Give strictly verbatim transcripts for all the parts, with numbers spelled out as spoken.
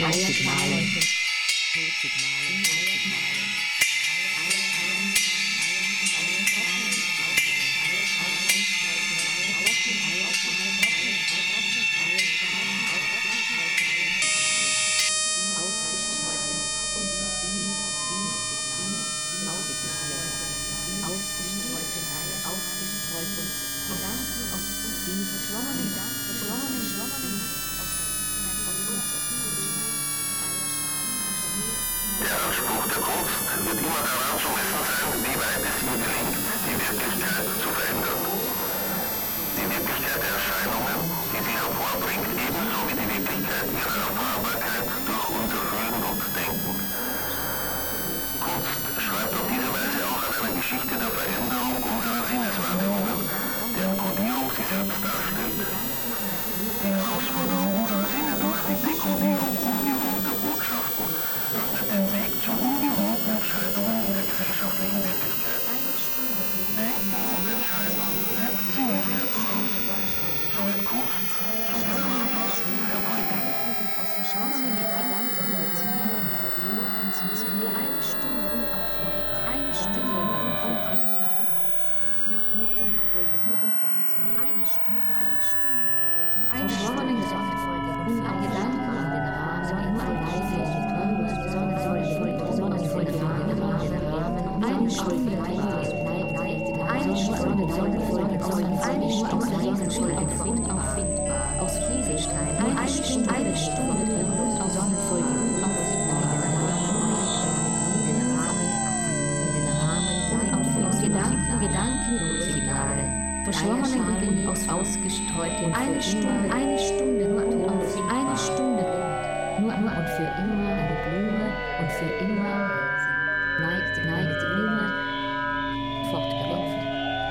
Notsignale. Ausgestreute eine Stunde, eine Stunde, nur Tonlos, eine Stunde, nur, nur und für immer eine Blume und für immer neigt, neigt die Blume fortgelaufen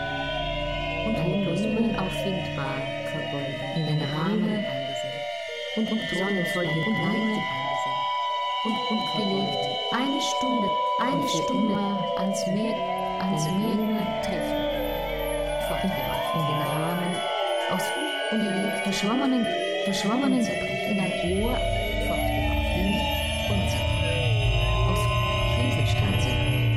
und tonlos unauffindbar vergolden in den Rahmen und, und sonnenvoll und neigt und, und gelegt eine Stunde, eine Stunde ans Meer, ans Meer treffen fortgelaufen in den Rahmen aus ungelegt verschwommenen, verschwommenen in ein Ohr fortgelaufen und aus Kieselstraße.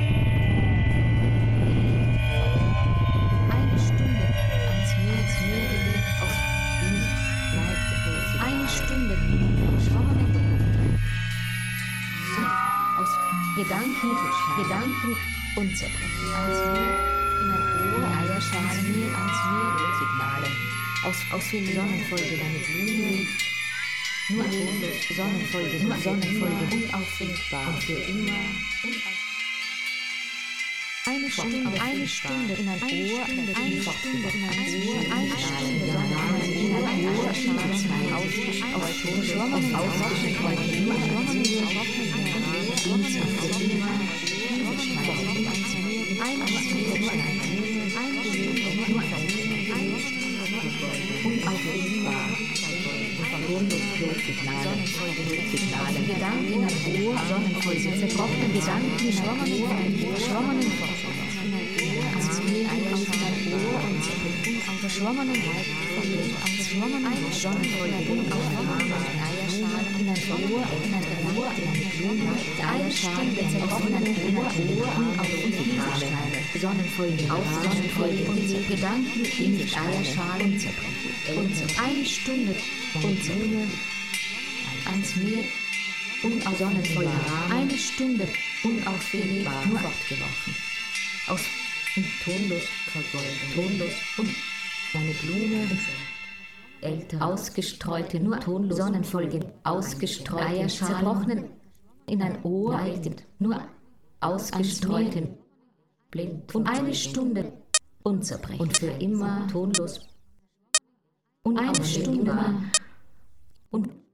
Eine Stunde ans Meer, ans Meer gelegt aus Wind, neigte eine Stunde verschwommenen aus Gedanken, Gedanken und zerbrechen ans Meer in ein Ohr, Eierschalen, ans Meer, ans Meer Signale. Aus, aus vielen Sonnenfolge deine Blumen, nur tonlos, Sonnenfolge, nur Sonnenfolge, unauffindbar und für immer, eine Stunde, eine Stunde in ein Ohr, eine Stunde in ein Ohr, eine Stunde in ein Ohr, aus Tonschwommen, aus Ausgeschwommen, nur unauffindbar tonlos Signale, Signale, Gedanken in ein Ohr, Sonnenfolge, zerbrochene Gedanken, schwommenen, schwommenen ans Meer, aus ein Ohr und verschwommenen, verschwommenen Sonnenfolge, unauffindbar, Eierschalen, in ein Ohr, in ein Ohr, in eine Blume, Eierstunde, zerbrochenen Ohr, unauffindbare Sonnenfolge, aus Sonnenfolge und Gedanken in Eierschalen zerbrechen. Und eine Stunde und Sonne ans Meer und aus Sonnenfolge eine Stunde unauffindbar nur fortgeworfen. Aus und tonlos vergolden, tonlos und eine Blume älter ausgestreute nur tonlos Sonnenfolge ausgestreute Eierschalen zerbrochenen in ein Ohr nur ausgestreuten blind und eine Stunde unzerbrechlich und für immer tonlos und eine Stunde und